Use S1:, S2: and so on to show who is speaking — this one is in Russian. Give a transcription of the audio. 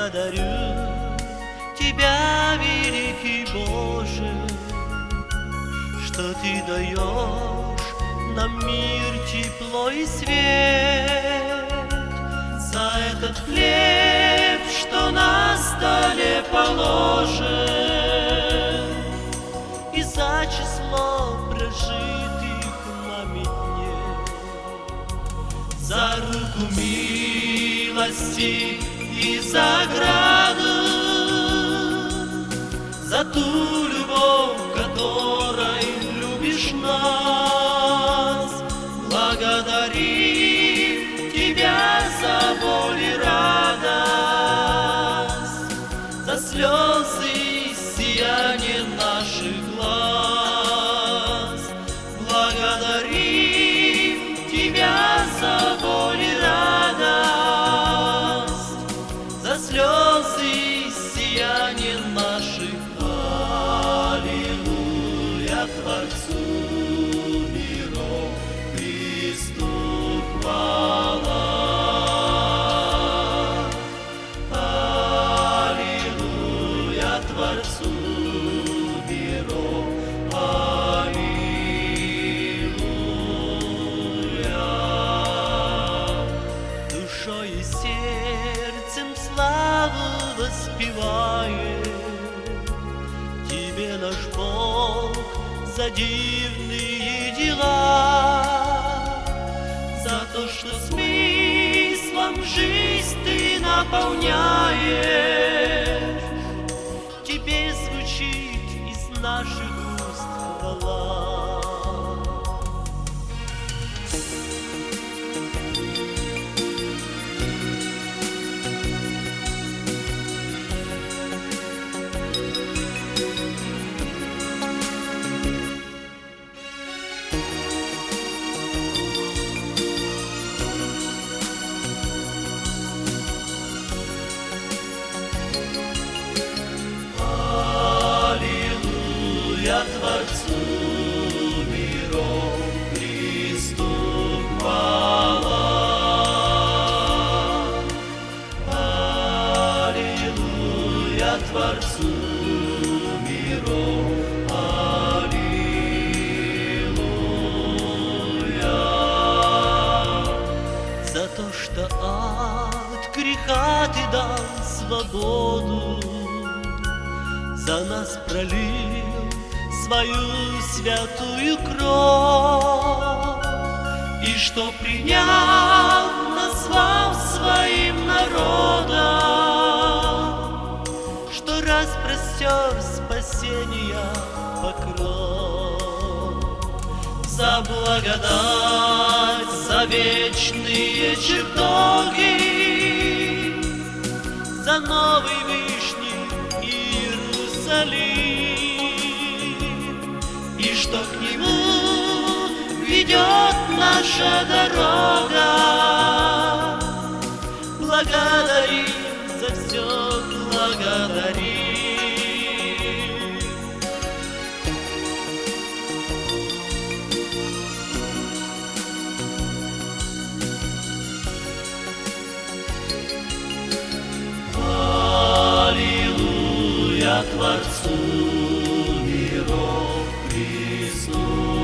S1: благодарю Тебя, великий Боже, что Ты даешь нам мир, тепло и свет. За этот хлеб, что на столе положен, и за число прожитых нами дней, за руку милости и за ограду, за ту любовь, которой любишь нас. Благодарим Тебя за боль и радость, за слезы и сияние наших глаз. Благодарим Тебя за боль и радость, за слезы и сияние наших глаз. Аллилуйя Творцу миров, Христу хвала. Аллилуйя Творцу миров, аллилуйя. Душой и сердцем славу воспеваем Тебе, наш Бог, за дивные дела, за то, что смыслом жизнь Ты наполняешь. Теперь звучит из наших уст хвала. Аллилуйя Творцу миров, Христу хвала. Аллилуйя Творцу миров, аллилуйя. За то, что от греха Ты дал свободу, за нас пролил свою святую кровь, и что принял, назвал своим народом, что распростер спасения покров. За благодать, за вечные чертоги, за новый Вышний Иерусалим, и что к нему ведет наша дорога. Благодарим за все, благодарим. Аллилуйя Творцу миров, Христу